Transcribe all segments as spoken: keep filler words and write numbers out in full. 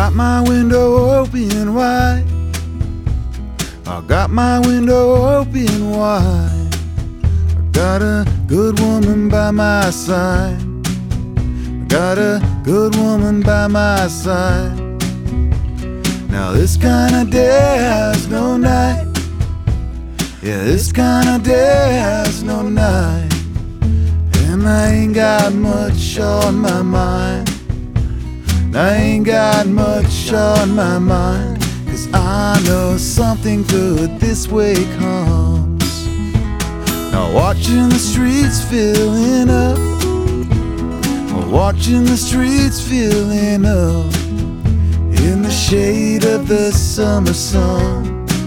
got my window open wide. I got my window open wide. I got a good woman by my side. I got a good woman by my side. Now this kind of day has no night. Yeah, this kind of day has no night. And I ain't got much on my mind. I ain't got much on my mind. Cause I know something good this way comes. Now watching the streets filling up, watching the streets filling up, in the shade of the summer sun,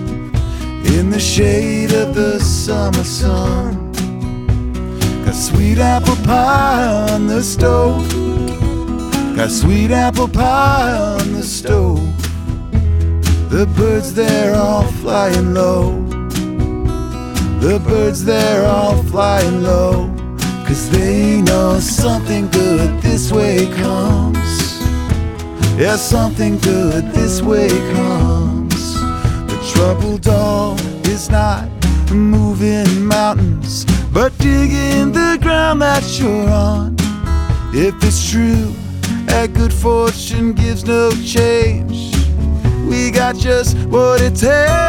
in the shade of the summer sun. Got sweet apple pie on the stove, got sweet apple pie on the stove. The birds there all flying low, the birds there all flying low. Cause they know something good this way comes. Yeah, something good this way comes. The trouble doll is not moving mountains, but digging the ground that you're on. If it's true that good fortune gives no change, we got just what it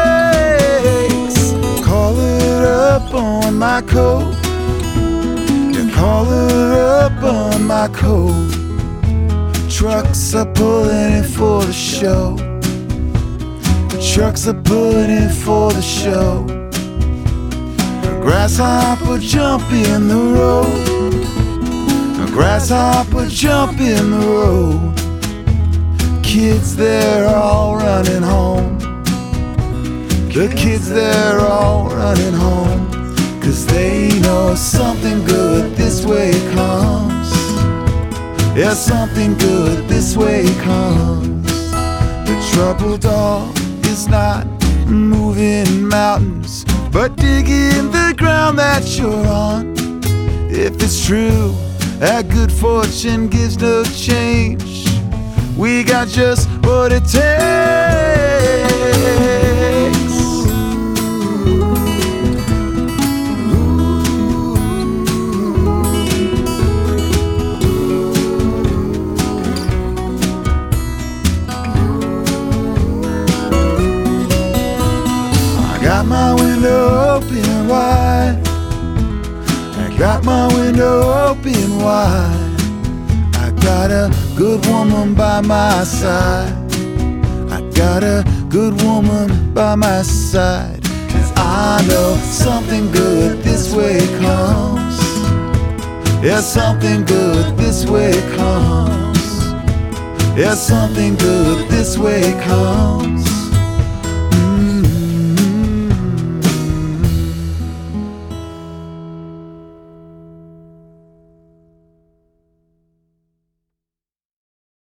takes. Call it up on my coat, yeah, call it up on my coat. Trucks are pulling in for the show, the trucks are pulling in for the show. A grasshopper jump in the road, a grasshopper jump in the road. Kids they're all running home, the kids they're all running home. Cause they know something good this way comes. Yeah, something good this way comes. The trouble doll is not moving mountains, but digging the ground that you're on. If it's true that good fortune gives no change, we got just what it takes. Got my window open wide, I got my window open wide. I got a good woman by my side, I got a good woman by my side. Cause I know something good this way comes. Yeah, something good this way comes. Yeah, something good this way comes.